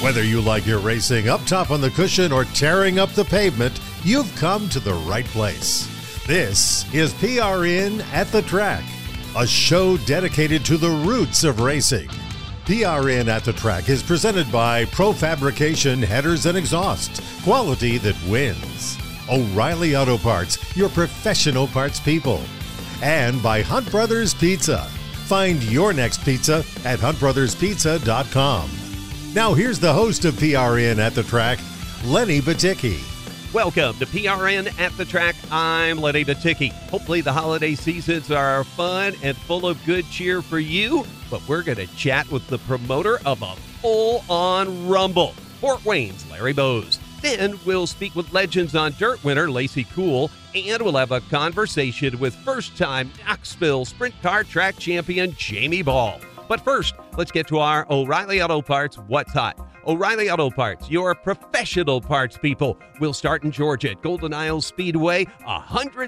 Whether you like your racing up top on the cushion or tearing up the pavement, you've come to the right place. This is PRN at the Track, a show dedicated to the roots of racing. PRN at the Track is presented by Pro Fabrication Headers and Exhaust, quality that wins. O'Reilly Auto Parts, your professional parts people. And by Hunt Brothers Pizza. Find your next pizza at huntbrotherspizza.com. Now here's the host of PRN at the Track, Lenny Batycki. Welcome to PRN at the Track. I'm Lenny Batycki. Hopefully the holiday seasons are fun and full of good cheer for you, but we're going to chat with the promoter of a full-on rumble, Fort Wayne's Larry Bowes. Then we'll speak with legends on dirt winner Lacey Cool, and we'll have a conversation with first-time Knoxville Sprint Car Track champion Jamie Ball. But first, let's get to our O'Reilly Auto Parts What's Hot. O'Reilly Auto Parts, your professional parts people. We'll start in Georgia at Golden Isle Speedway. A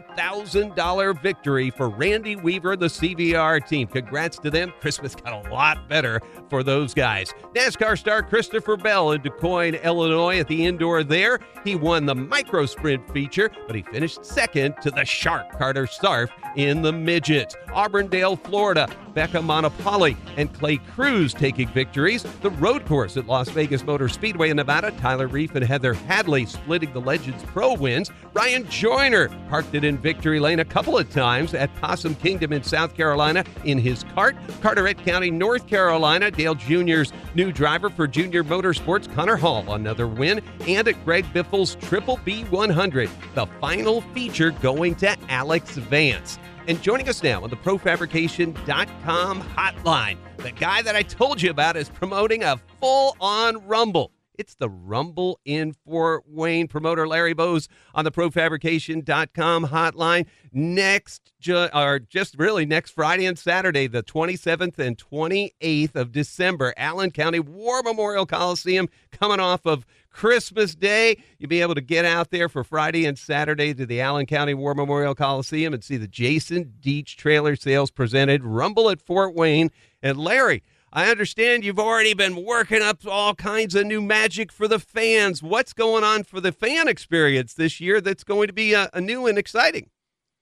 $100,000 victory for Randy Weaver, the CVR team. Congrats to them. Christmas got a lot better for those guys. NASCAR star Christopher Bell in DuQuoin, Illinois at the indoor there. He won the micro sprint feature, but he finished second to the sharp Carter Starf in the midgets. Auburndale, Florida, Becca Montopoli and Clay Cruz taking victories. The road course at Las Vegas Motor Speedway in Nevada, Tyler Reef and Heather Hadley splitting the Legends Pro wins. Ryan Joyner parked it in victory lane a couple of times at Possum Kingdom in South Carolina in his kart. Carteret County, North Carolina, Dale Jr.'s new driver for Junior Motorsports, Connor Hall, another win. And at Greg Biffle's Triple B 100, the final feature going to Alex Vance. And joining us now on the ProFabrication.com hotline, the guy that I told you about is promoting a full-on rumble. It's the Rumble in Fort Wayne. Promoter Larry Bowes on the ProFabrication.com hotline next Friday and Saturday, the 27th and 28th of December. Allen County War Memorial Coliseum, coming off of Christmas Day. You'll be able to get out there for Friday and Saturday to the Allen County War Memorial Coliseum and see the Jason Deach Trailer Sales presented Rumble at Fort Wayne. And Larry, I understand you've already been working up all kinds of new magic for the fans. What's going on for the fan experience this year that's going to be a new and exciting?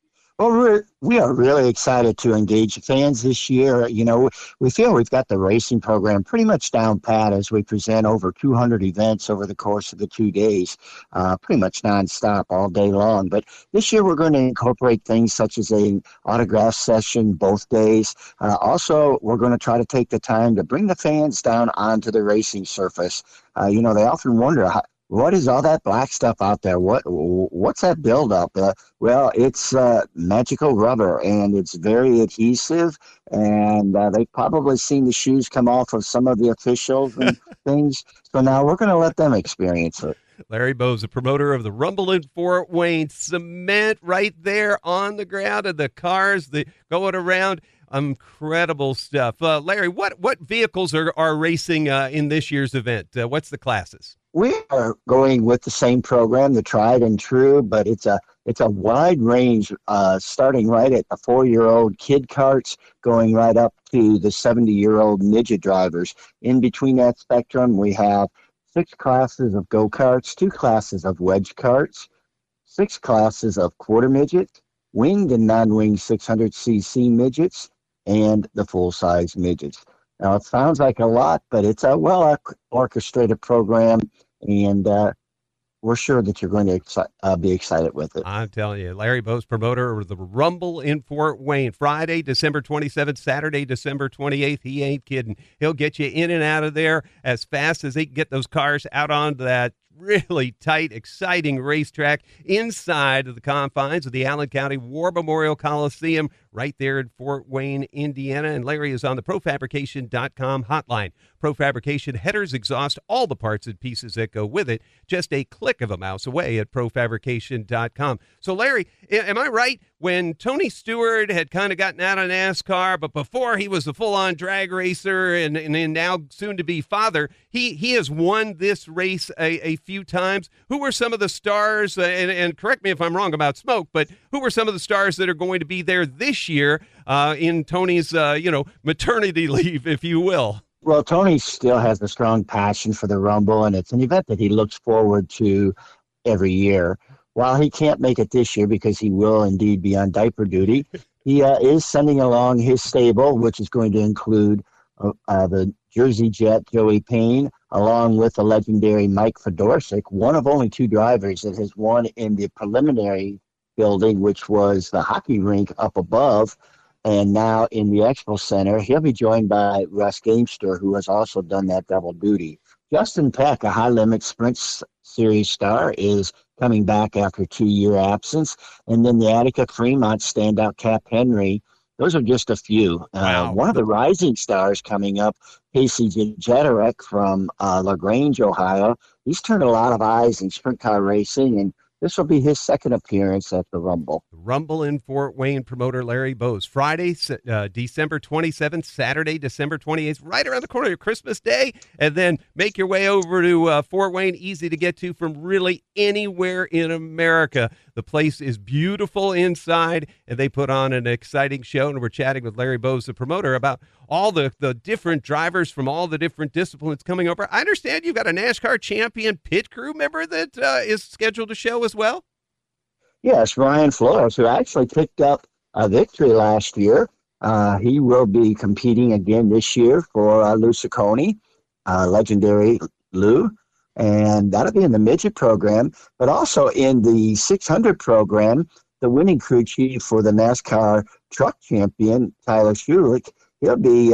Well, we are really excited to engage fans this year. You know, we feel we've got the racing program pretty much down pat as we present over 200 events over the course of the 2 days, pretty much nonstop all day long. But this year we're going to incorporate things such as an autograph session both days. Also, we're going to try to take the time to bring the fans down onto the racing surface. They often wonder, what is all that black stuff out there? What's that buildup? Well, it's magical rubber, and it's very adhesive, and they've probably seen the shoes come off of some of the officials and things. So now we're going to let them experience it. Larry Bowes, the promoter of the Rumble in Fort Wayne. Cement right there on the ground and the cars going around. Incredible stuff. Larry, what vehicles are racing in this year's event? What's the classes? We are going with the same program, the tried and true, but it's a wide range, starting right at the 4-year-old kid carts, going right up to the 70-year-old midget drivers. In between that spectrum, we have 6 classes of go-karts, 2 classes of wedge carts, 6 classes of quarter midget, winged and non-winged 600cc midgets, and the full-size midgets. Now, it sounds like a lot, but it's a well-orchestrated program, and we're sure that you're going to be excited with it. I'm telling you, Larry Bowes, promoter of the Rumble in Fort Wayne. Friday, December 27th, Saturday, December 28th. He ain't kidding. He'll get you in and out of there as fast as he can get those cars out onto that really tight, exciting racetrack inside of the confines of the Allen County War Memorial Coliseum right there in Fort Wayne, Indiana. And Larry is on the ProFabrication.com hotline. ProFabrication headers, exhaust, all the parts and pieces that go with it, just a click of a mouse away at ProFabrication.com. So, Larry, am I right? When Tony Stewart had kind of gotten out of NASCAR, but before he was a full-on drag racer and now soon-to-be father, he has won this race a few times. Who were some of the stars, and correct me if I'm wrong about Smoke, but who were some of the stars that are going to be there this year in Tony's, maternity leave, if you will? Well, Tony still has a strong passion for the Rumble, and it's an event that he looks forward to every year. While he can't make it this year because he will indeed be on diaper duty, he is sending along his stable, which is going to include the Jersey Jet Joey Payne, along with the legendary Mike Fedorsik, one of only two drivers that has won in the preliminary building, which was the hockey rink up above, and now in the Expo Center. He'll be joined by Russ Gamester, who has also done that double duty. Justin Peck, a high limit sprint series star, is coming back after a 2-year absence. And then the Attica Fremont standout Cap Henry. Those are just a few. Wow. One of the rising stars coming up, Casey Jeterek from LaGrange, Ohio. He's turned a lot of eyes in sprint car racing, and this will be his second appearance at the Rumble. Rumble in Fort Wayne, promoter Larry Bose. Friday, December 27th, Saturday, December 28th, right around the corner of Christmas Day. And then make your way over to Fort Wayne, easy to get to from really anywhere in America. The place is beautiful inside, and they put on an exciting show. And we're chatting with Larry Bose, the promoter, about all the different drivers from all the different disciplines coming over. I understand you've got a NASCAR champion pit crew member that is scheduled to show as well? Yes, Ryan Flores, who actually picked up a victory last year. He will be competing again this year for Lou Ciccone, legendary Lou. And that'll be in the midget program, but also in the 600 program, the winning crew chief for the NASCAR truck champion, Tyler Schulich, he'll be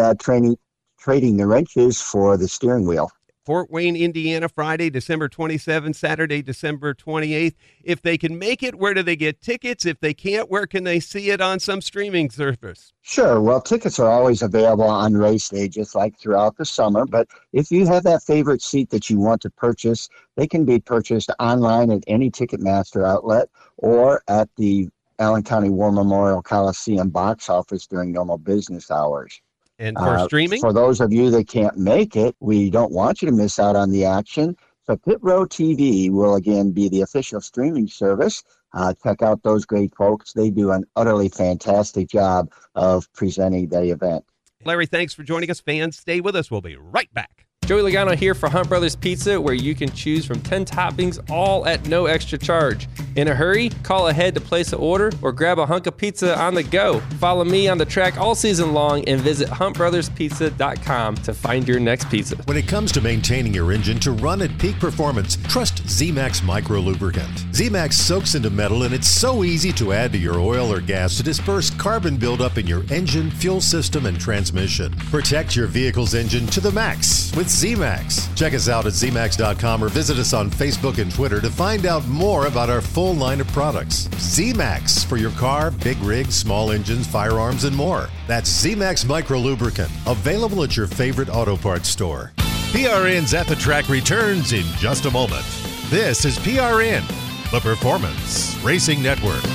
trading the wrenches for the steering wheel. Fort Wayne, Indiana, Friday, December 27th, Saturday, December 28th. If they can make it, where do they get tickets? If they can't, where can they see it on some streaming service? Sure. Well, tickets are always available on race day, just like throughout the summer. But if you have that favorite seat that you want to purchase, they can be purchased online at any Ticketmaster outlet or at the Allen County War Memorial Coliseum box office during normal business hours. And for streaming? For those of you that can't make it, we don't want you to miss out on the action. So Pit Row TV will again be the official streaming service. Check out those great folks. They do an utterly fantastic job of presenting the event. Larry, thanks for joining us. Fans, stay with us. We'll be right back. Joey Logano here for Hunt Brothers Pizza, where you can choose from 10 toppings, all at no extra charge. In a hurry? Call ahead to place an order or grab a hunk of pizza on the go. Follow me on the track all season long and visit huntbrotherspizza.com to find your next pizza. When it comes to maintaining your engine to run at peak performance, trust Z-Max Micro Lubricant. Z-Max soaks into metal, and it's so easy to add to your oil or gas to disperse carbon buildup in your engine, fuel system, and transmission. Protect your vehicle's engine to the max with Z-Max. Check us out at zmax.com or visit us on Facebook and Twitter to find out more about our full line of products. Z-Max for your car, big rigs, small engines, firearms, and more. That's Z-Max Micro Lubricant, available at your favorite auto parts store. PRN's At the Track returns in just a moment. This is PRN, the Performance Racing Network.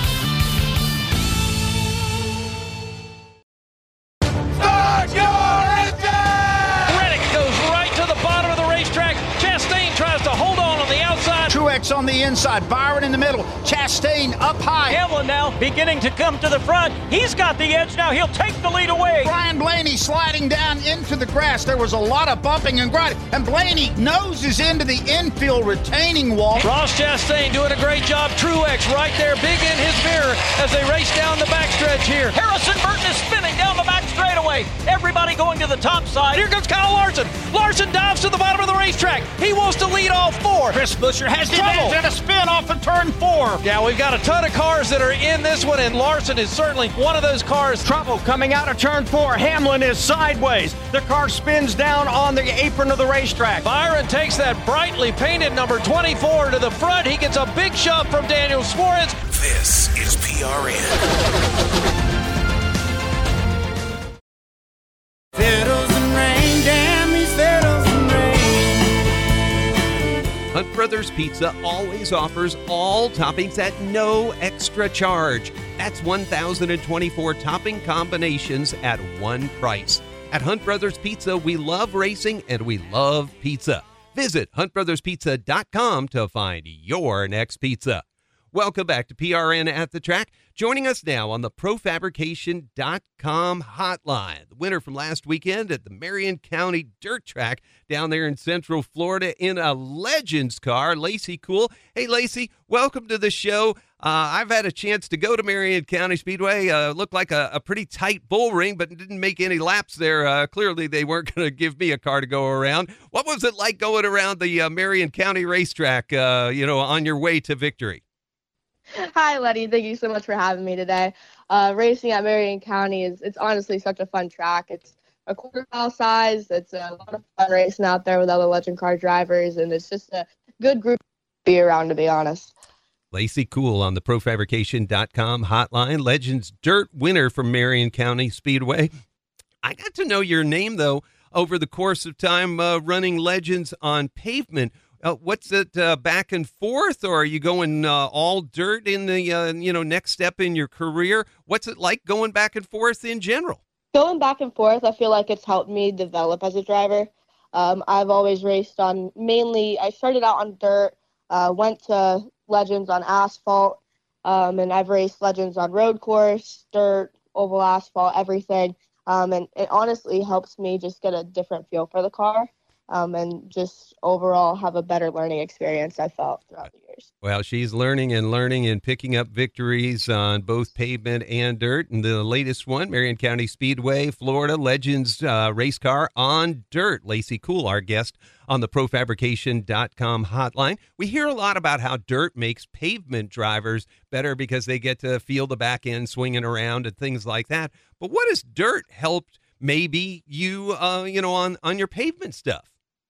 Truex on the inside, Byron in the middle, Chastain up high. Hamlin now beginning to come to the front. He's got the edge now. He'll take the lead away. Brian Blaney sliding down into the grass. There was a lot of bumping and grinding, and Blaney noses into the infield retaining wall. Ross Chastain doing a great job. Truex right there, big in his mirror as they race down the backstretch here. Harrison Burton is spinning down the back straightaway. Everybody going to the top side. Here comes Kyle Larson. Larson dives to the bottom of the racetrack. He wants to lead all four. Chris Buescher has the advantage and a spin off of turn 4. Yeah, we've got a ton of cars that are in this one, and Larson is certainly one of those cars. Trouble coming out of turn 4. Hamlin is sideways. The car spins down on the apron of the racetrack. Byron takes that brightly painted number 24 to the front. He gets a big shove from Daniel Suarez. This is PRN. Fiddles and rain, damn these fiddles and rain. Hunt Brothers Pizza always offers all toppings at no extra charge. That's 1,024 topping combinations at one price. At Hunt Brothers Pizza, we love racing and we love pizza. Visit huntbrotherspizza.com to find your next pizza. Welcome back to PRN at the Track. Joining us now on the ProFabrication.com hotline, the winner from last weekend at the Marion County Dirt Track down there in Central Florida in a Legends car, Lacey Cool. Hey, Lacey, welcome to the show. I've had a chance to go to Marion County Speedway. Looked like a pretty tight bull ring, but didn't make any laps there. Clearly, they weren't going to give me a car to go around. What was it like going around the Marion County racetrack, on your way to victory? Hi, Letty. Thank you so much for having me today. Racing at Marion County it's honestly such a fun track. It's a quarter mile size. It's a lot of fun racing out there with other legend car drivers, and it's just a good group to be around, to be honest. Lacey Cool on the ProFabrication.com hotline, Legends Dirt winner from Marion County Speedway. I got to know your name, though, over the course of time running Legends on pavement. What's it, back and forth, or are you going all dirt in the next step in your career? What's it like going back and forth in general? Going back and forth, I feel like it's helped me develop as a driver. I've always raced on I started out on dirt, went to Legends on asphalt, and I've raced Legends on road course, dirt, oval asphalt, everything. And it honestly helps me just get a different feel for the car. And just overall have a better learning experience, I felt, throughout the years. Well, she's learning and picking up victories on both pavement and dirt. And the latest one, Marion County Speedway, Florida, Legends race car on dirt. Lacey Cool, our guest on the ProFabrication.com hotline. We hear a lot about how dirt makes pavement drivers better because they get to feel the back end swinging around and things like that. But what has dirt helped maybe you, on your pavement stuff?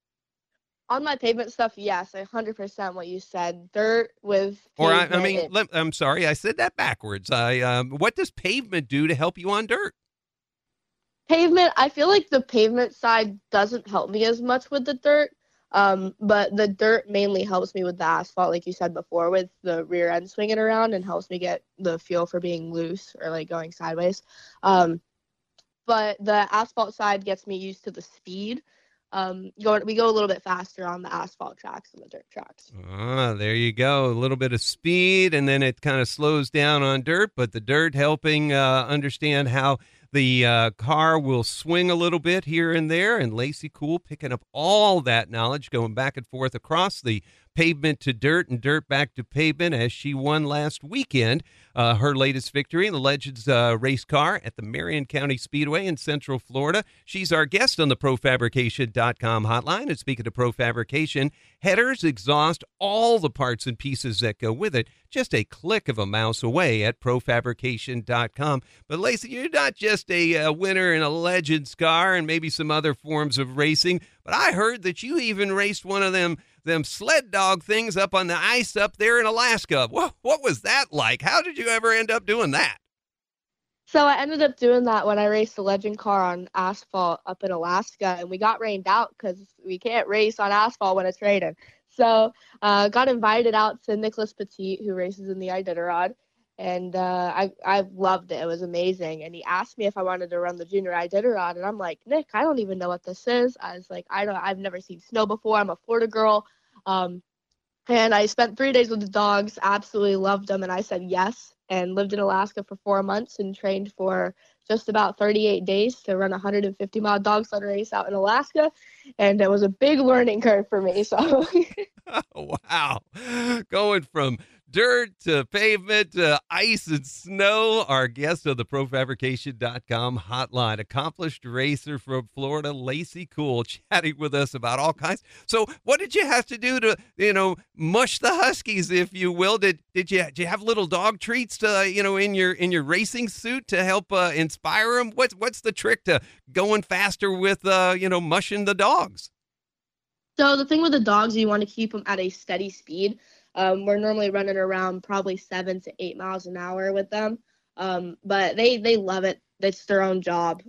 On my pavement stuff, yes, 100% what you said. Dirt with pavement. I'm sorry, I said that backwards. What does pavement do to help you on dirt? Pavement, I feel like the pavement side doesn't help me as much with the dirt, but the dirt mainly helps me with the asphalt, like you said before, with the rear end swinging around, and helps me get the feel for being loose or like going sideways. But the asphalt side gets me used to the speed. We go a little bit faster on the asphalt tracks than the dirt tracks. There you go. A little bit of speed, and then it kind of slows down on dirt, but the dirt helping understand how the car will swing a little bit here and there. And Lacey Cool picking up all that knowledge, going back and forth across the pavement to dirt and dirt back to pavement as she won last weekend her latest victory in the Legends race car at the Marion County Speedway in Central Florida. She's our guest on the ProFabrication.com hotline. And speaking of ProFabrication, headers, exhaust, all the parts and pieces that go with it, just a click of a mouse away at ProFabrication.com. But Lacey, you're not just a winner in a Legends car and maybe some other forms of racing, but I heard that you even raced one of them sled dog things up on the ice up there in Alaska. What was that like? How did you ever end up doing that? So I ended up doing that when I raced the Legend car on asphalt up in Alaska, and we got rained out because we can't race on asphalt when it's raining. So got invited out to Nicholas Petit, who races in the Iditarod, and I loved it. It was amazing. And he asked me if I wanted to run the Junior Iditarod, and I'm like, Nick, I don't even know what this is. I was like, I've never seen snow before. I'm a Florida girl. And I spent 3 days with the dogs, absolutely loved them, and I said yes, and lived in Alaska for 4 months and trained for just about 38 days to run a 150-mile dog sled race out in Alaska, and it was a big learning curve for me. So, wow, going from dirt to pavement to ice and snow. Our guest on the ProFabrication.com hotline, accomplished racer from Florida, Lacey Cool, chatting with us about all kinds. So what did you have to do to, mush the Huskies, if you will? Did you have little dog treats to, in your racing suit to help inspire them? What's the trick to going faster with, mushing the dogs? So the thing with the dogs, you want to keep them at a steady speed. We're normally running around probably 7 to 8 miles an hour with them. But they love it. It's their own job.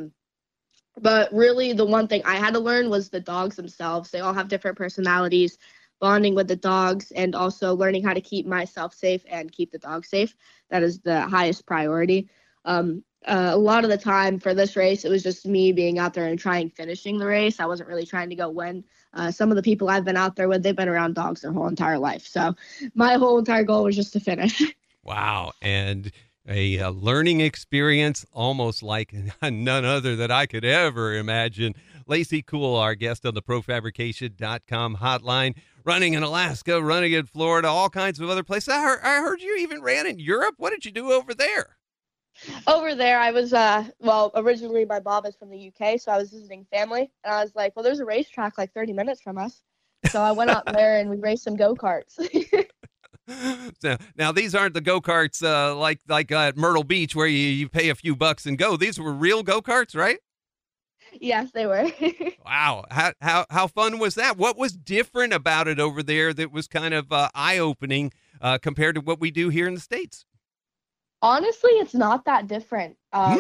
But really the one thing I had to learn was the dogs themselves. They all have different personalities, bonding with the dogs, and also learning how to keep myself safe and keep the dogs safe. That is the highest priority. a lot of the time for this race, it was just me being out there and finishing the race. I wasn't really trying to go win. Some of the people I've been out there with, they've been around dogs their whole entire life. So my whole entire goal was just to finish. Wow. And a learning experience almost like none other that I could ever imagine. Lacey Kuhl, our guest on the ProFabrication.com hotline, running in Alaska, running in Florida, all kinds of other places. I heard you even ran in Europe. What did you do over there? Over there, I was, originally my mom is from the UK, so I was visiting family. And I was like, well, there's a racetrack like 30 minutes from us. So I went out there and we raced some go-karts. So, now, these aren't the go-karts like at Myrtle Beach where you pay a few bucks and go. These were real go-karts, right? Yes, they were. Wow. How fun was that? What was different about it over there that was kind of eye-opening compared to what we do here in the States? Honestly, it's not that different.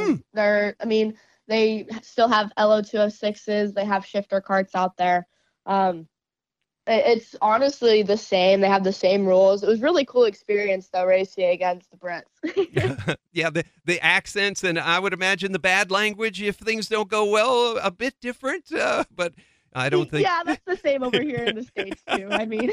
They still have LO206s. They have shifter carts out there. It's honestly the same. They have the same rules. It was really cool experience, though, racing against the Brits. Yeah, the accents, and I would imagine the bad language, if things don't go well, a bit different, but I don't think... Yeah, that's the same over here in the States, too. I mean...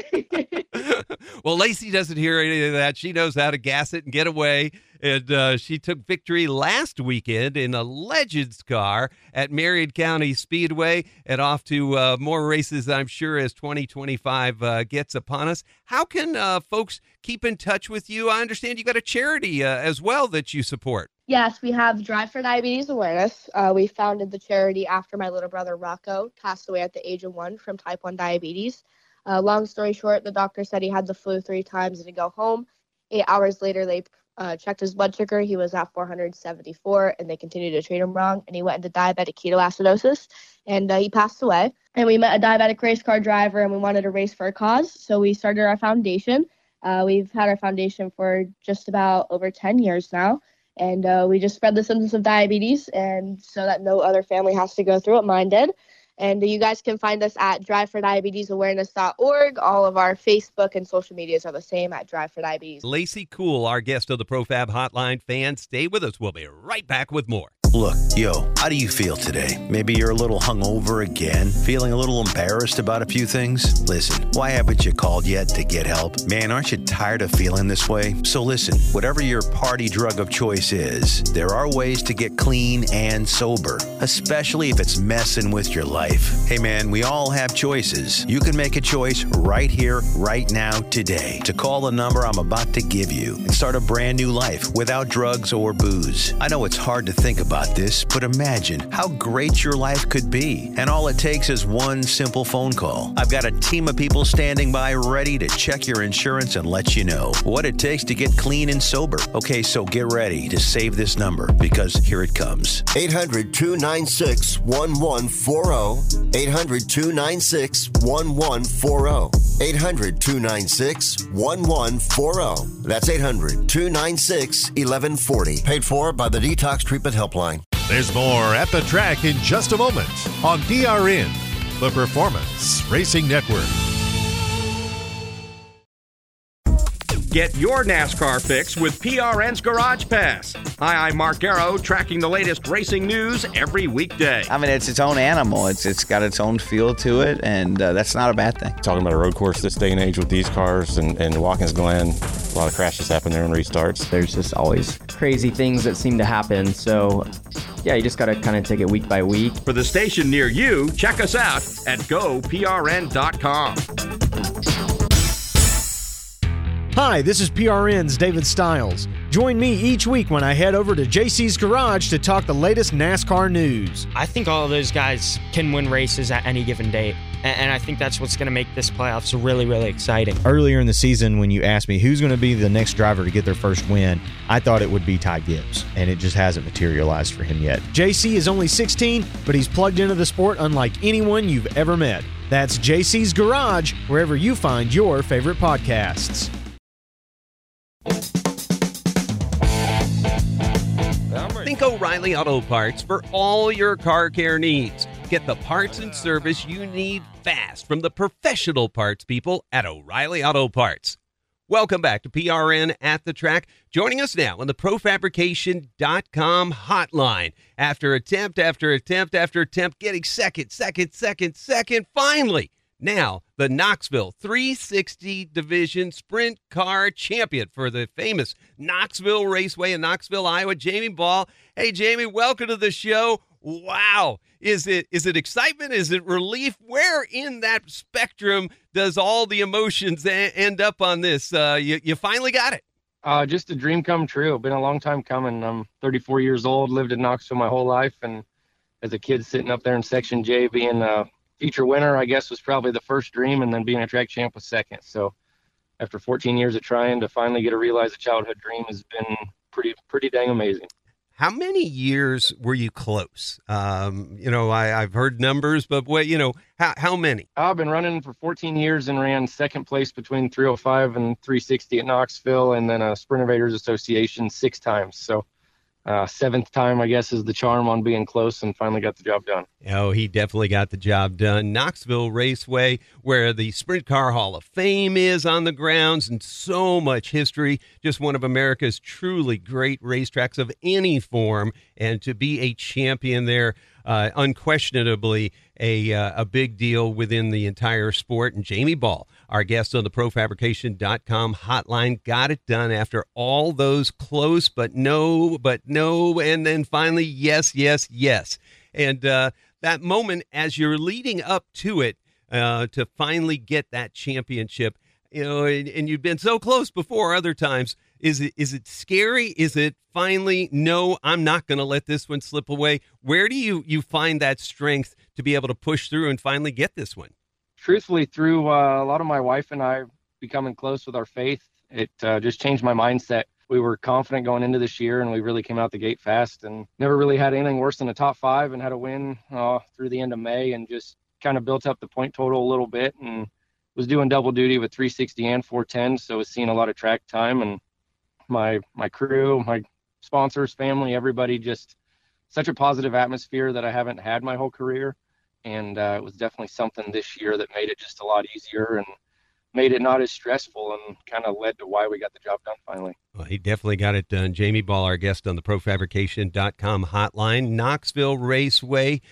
Well, Lacey doesn't hear any of that. She knows how to gas it and get away. And she took victory last weekend in a Legends car at Marion County Speedway, and off to more races, I'm sure, as 2025 gets upon us. How can folks keep in touch with you? I understand you got a charity as well that you support. Yes, we have Drive for Diabetes Awareness. We founded the charity after my little brother Rocco passed away at the age of 1 from type 1 diabetes. Long story short, the doctor said he had the flu 3 times and to go home. 8 hours later, they checked his blood sugar. He was at 474, and they continued to treat him wrong, and he went into diabetic ketoacidosis, and he passed away. And we met a diabetic race car driver, and we wanted to race for a cause, so we started our foundation. We've had our foundation for just about over 10 years now, and we just spread the symptoms of diabetes, and so that no other family has to go through what mine did. And you guys can find us at drivefordiabetiesawareness.org. All of our Facebook and social medias are the same at Drive for Diabetes. Lacey Kuhl, our guest of the ProFab Hotline. Fans, stay with us. We'll be right back with more. Look, how do you feel today? Maybe you're a little hungover again, feeling a little embarrassed about a few things? Listen, why haven't you called yet to get help? Man, aren't you tired of feeling this way? So listen, whatever your party drug of choice is, there are ways to get clean and sober, especially if it's messing with your life. Hey man, we all have choices. You can make a choice right here, right now, today, to call the number I'm about to give you and start a brand new life without drugs or booze. I know it's hard to think about this, but imagine how great your life could be. And all it takes is one simple phone call. I've got a team of people standing by ready to check your insurance and let you know what it takes to get clean and sober. Okay, so get ready to save this number, because here it comes. 800-296-1140. 800-296-1140. 800-296-1140. That's 800-296-1140. Paid for by the Detox Treatment Helpline. There's more at the track in just a moment on PRN, the Performance Racing Network. Get your NASCAR fix with PRN's Garage Pass. Hi, I'm Mark Garrow, tracking the latest racing news every weekday. I mean, it's its own animal. It's got its own feel to it, and that's not a bad thing. Talking about a road course this day and age with these cars and Watkins Glen, a lot of crashes happen there and restarts. There's just always crazy things that seem to happen, so yeah, you just got to kind of take it week by week. For the station near you, check us out at GoPRN.com. Hi, this is PRN's David Stiles. Join me each week when I head over to JC's Garage to talk the latest NASCAR news. I think all of those guys can win races at any given date, and I think that's what's going to make this playoffs really, really exciting. Earlier in the season, when you asked me who's going to be the next driver to get their first win, I thought it would be Ty Gibbs, and it just hasn't materialized for him yet. JC is only 16, but he's plugged into the sport unlike anyone you've ever met. That's JC's Garage, wherever you find your favorite podcasts. Think O'Reilly Auto Parts for all your car care needs. Get the parts and service you need fast from the professional parts people at O'Reilly Auto Parts. Welcome back to PRN at the Track. Joining us now on the ProFabrication.com hotline. After attempt after attempt after attempt, getting second, finally. Now, the Knoxville 360 Division Sprint Car Champion for the famous Knoxville Raceway in Knoxville, Iowa, Jamie Ball. Hey, Jamie, welcome to the show. Wow. Is it excitement? Is it relief? Where in that spectrum does all the emotions end up on this? You finally got it. Just a dream come true. Been a long time coming. I'm 34 years old, lived in Knoxville my whole life, and as a kid sitting up there in Section J, being a feature winner, I guess, was probably the first dream, and then being a track champ was second. So after 14 years of trying to finally get to realize a childhood dream has been pretty dang amazing. How many years were you close? I've heard numbers, but how many? I've been running for 14 years and ran second place between 305 and 360 at Knoxville, and then a Sprint Invaders Association 6 times. So seventh time, I guess, is the charm on being close, and finally got the job done. Oh, he definitely got the job done. Knoxville Raceway, where the Sprint Car Hall of Fame is on the grounds, and so much history. Just one of America's truly great racetracks of any form, and to be a champion there, unquestionably a big deal within the entire sport. And Jamie Ball, our guest on the ProFabrication.com hotline, got it done after all those close, but no, and then finally, yes. And that moment as you're leading up to it, to finally get that championship, and you've been so close before other times. Is it scary? Is it finally, no, I'm not going to let this one slip away? Where do you find that strength to be able to push through and finally get this one? Truthfully, through a lot of my wife and I becoming close with our faith, it just changed my mindset. We were confident going into this year, and we really came out the gate fast and never really had anything worse than a top 5, and had a win through the end of May, and just kind of built up the point total a little bit, and was doing double duty with 360 and 410, so was seeing a lot of track time. And my crew, my sponsors, family, everybody, just such a positive atmosphere that I haven't had my whole career. And it was definitely something this year that made it just a lot easier and made it not as stressful, and kind of led to why we got the job done finally. Well, he definitely got it done. Jamie Ball, our guest on the ProFabrication.com hotline. Knoxville Raceway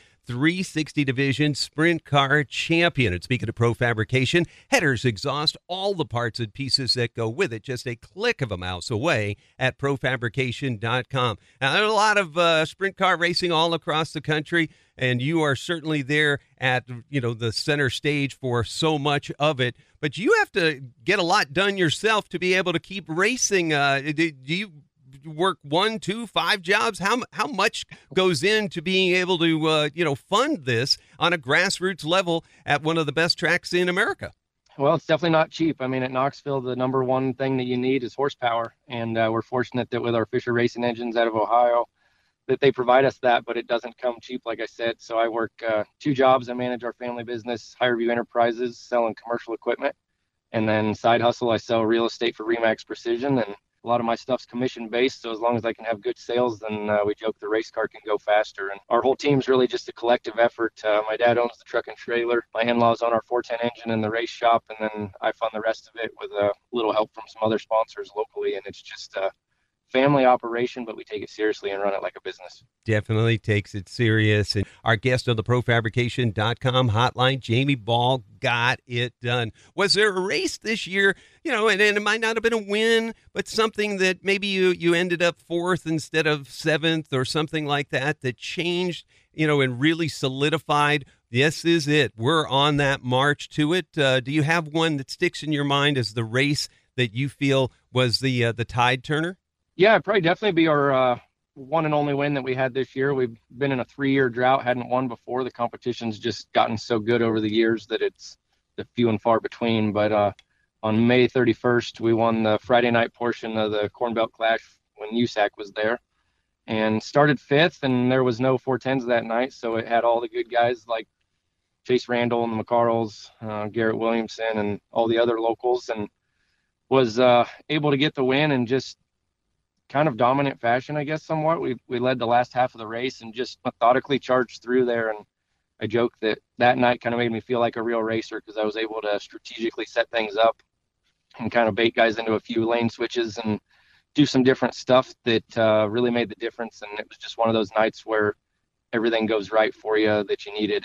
360 Division Sprint Car Champion. And speaking of Pro Fabrication, headers, exhaust, all the parts and pieces that go with it, just a click of a mouse away at ProFabrication.com. Now, there's a lot of sprint car racing all across the country, and you are certainly there at the center stage for so much of it. But you have to get a lot done yourself to be able to keep racing. Do you work 1, 2, 5 jobs? How much goes into being able to fund this on a grassroots level at one of the best tracks in America? Well, it's definitely not cheap. I mean, at Knoxville, the number one thing that you need is horsepower, and we're fortunate that with our Fisher Racing engines out of Ohio, that they provide us that, but it doesn't come cheap, like I said. So I work 2 jobs. I manage our family business, HireView Enterprises, selling commercial equipment, and then side hustle, I sell real estate for Remax Precision, and a lot of my stuff's commission-based, so as long as I can have good sales, then we joke the race car can go faster. And our whole team's really just a collective effort. My dad owns the truck and trailer. My in-laws own our 410 engine in the race shop, and then I fund the rest of it with a little help from some other sponsors locally. And it's just a family operation, but we take it seriously and run it like a business. Definitely takes it serious. And our guest on the ProFabrication.com hotline, Jamie Ball, got it done. Was there a race this year, and it might not have been a win, but something that maybe you ended up 4th instead of 7th or something like that changed, and really solidified, this is it, we're on that march to it? Do you have one that sticks in your mind as the race that you feel was the tide turner? Yeah, it'd probably definitely be our one and only win that we had this year. We've been in a 3-year drought, hadn't won before. The competition's just gotten so good over the years that it's the few and far between. But on May 31st, we won the Friday night portion of the Corn Belt Clash when USAC was there, and started 5th, and there was no 410s that night, so it had all the good guys like Chase Randall and the McCarls, Garrett Williamson, and all the other locals, and was able to get the win and just kind of dominant fashion, I guess, somewhat. We led the last half of the race and just methodically charged through there. And I joke that night kind of made me feel like a real racer, because I was able to strategically set things up and kind of bait guys into a few lane switches and do some different stuff that really made the difference. And it was just one of those nights where everything goes right for you that you needed,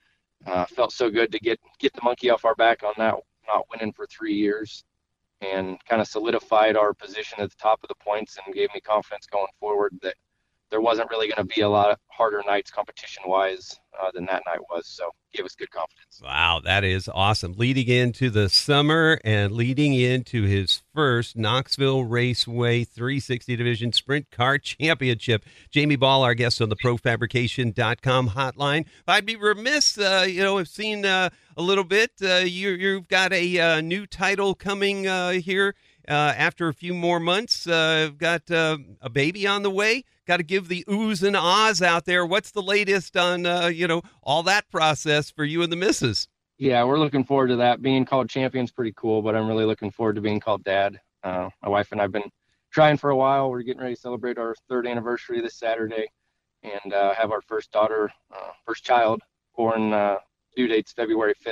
and felt so good to get the monkey off our back on that, not winning for 3 years, and kind of solidified our position at the top of the points and gave me confidence going forward that there wasn't really going to be a lot of harder nights competition-wise than that night was. So gave us good confidence. Wow, that is awesome. Leading into the summer and leading into his first Knoxville Raceway 360 Division Sprint Car Championship. Jamie Ball, our guest on the ProFabrication.com hotline. I'd be remiss, I've seen a little bit. You've got a new title coming here after a few more months. Got a baby on the way. Got to give the oohs and ahs out there. What's the latest on, all that process for you and the missus? Yeah, we're looking forward to that. Being called champion's pretty cool, but I'm really looking forward to being called dad. My wife and I have been trying for a while. We're getting ready to celebrate our 3rd anniversary this Saturday and have our first daughter, first child, born due date's February 5th,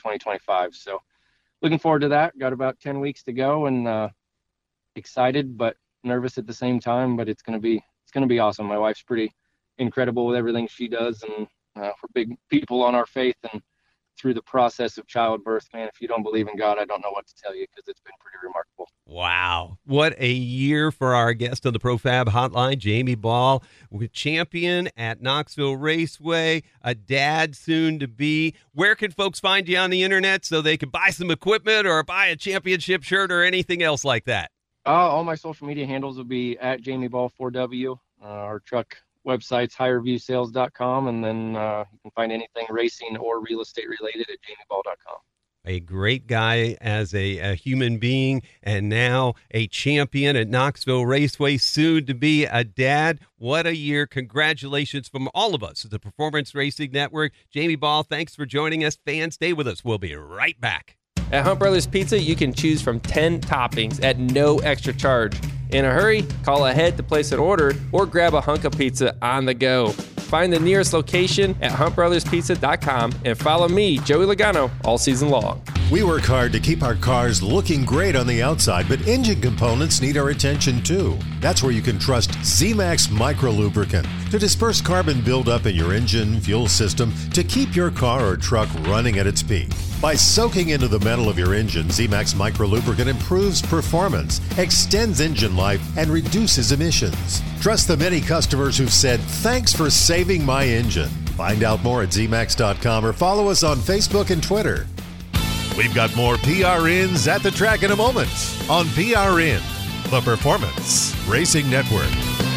2025. So looking forward to that. Got about 10 weeks to go, and excited but nervous at the same time, but it's going to be awesome. My wife's pretty incredible with everything she does, and we're big people on our faith, and through the process of childbirth, man, if you don't believe in God, I don't know what to tell you, because it's been pretty remarkable. Wow. What a year for our guest on the ProFab Hotline, Jamie Ball, with champion at Knoxville Raceway, a dad soon to be. Where can folks find you on the internet so they can buy some equipment or buy a championship shirt or anything else like that? All my social media handles will be at Jamie Ball 4W. Our truck website's higherviewsales.com, and then you can find anything racing or real estate related at jamieball.com. A great guy as a human being, and now a champion at Knoxville Raceway, soon to be a dad. What a year. Congratulations from all of us at the Performance Racing Network. Jamie Ball, thanks for joining us. Fans, stay with us. We'll be right back. At Hunt Brothers Pizza, you can choose from 10 toppings at no extra charge. In a hurry, call ahead to place an order or grab a hunk of pizza on the go. Find the nearest location at huntbrotherspizza.com and follow me, Joey Logano, all season long. We work hard to keep our cars looking great on the outside, but engine components need our attention too. That's where you can trust Z-Max Micro Lubricant to disperse carbon buildup in your engine, fuel system to keep your car or truck running at its peak. By soaking into the metal of your engine, Z-Max Micro Lubricant improves performance, extends engine life, and reduces emissions. Trust the many customers who've said, "Thanks for saving my engine." Find out more at zmax.com or follow us on Facebook and Twitter. We've got more PRNs at the track in a moment on PRN, the Performance Racing Network.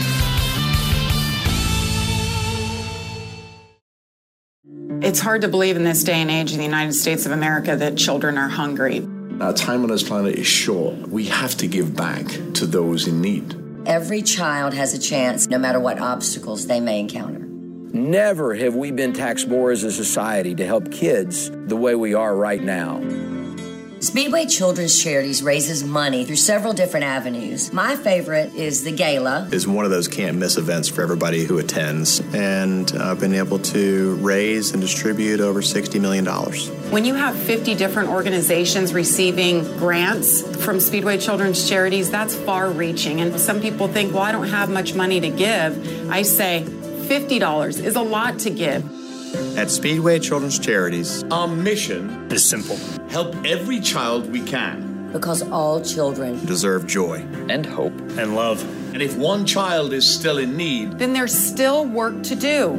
It's hard to believe in this day and age in the United States of America that children are hungry. Our time on this planet is short. We have to give back to those in need. Every child has a chance, no matter what obstacles they may encounter. Never have we been taxed more as a society to help kids the way we are right now. Speedway Children's Charities raises money through several different avenues. My favorite is the Gala. It's one of those can't-miss events for everybody who attends, and I've been able to raise and distribute over $60 million. When you have 50 different organizations receiving grants from Speedway Children's Charities, that's far-reaching. And some people think, well, I don't have much money to give. I say $50 is a lot to give. At Speedway Children's Charities, our mission is simple. Help every child we can. Because all children deserve joy and hope and love. And if one child is still in need, then there's still work to do.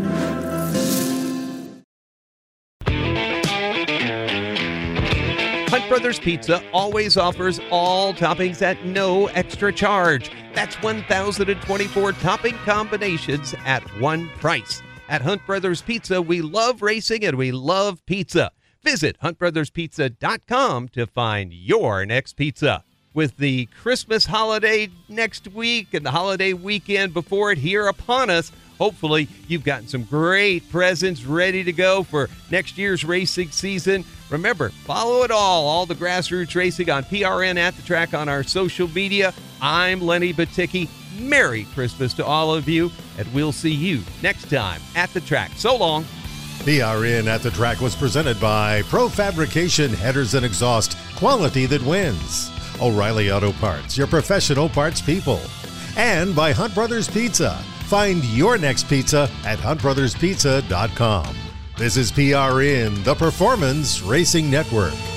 Hunt Brothers Pizza always offers all toppings at no extra charge. That's 1,024 topping combinations at one price. At Hunt Brothers Pizza, we love racing and we love pizza. Visit huntbrotherspizza.com to find your next pizza. With the Christmas holiday next week and the holiday weekend before it here upon us, hopefully you've gotten some great presents ready to go for next year's racing season. Remember, follow it all the grassroots racing on PRN at the track on our social media. I'm Lenny Baticki. Merry Christmas to all of you, and we'll see you next time at the track. So long. PRN at the Track was presented by Pro Fabrication Headers and Exhaust, quality that wins. O'Reilly Auto Parts, your professional parts people. And by Hunt Brothers Pizza. Find your next pizza at huntbrotherspizza.com. This is PRN, the Performance Racing Network.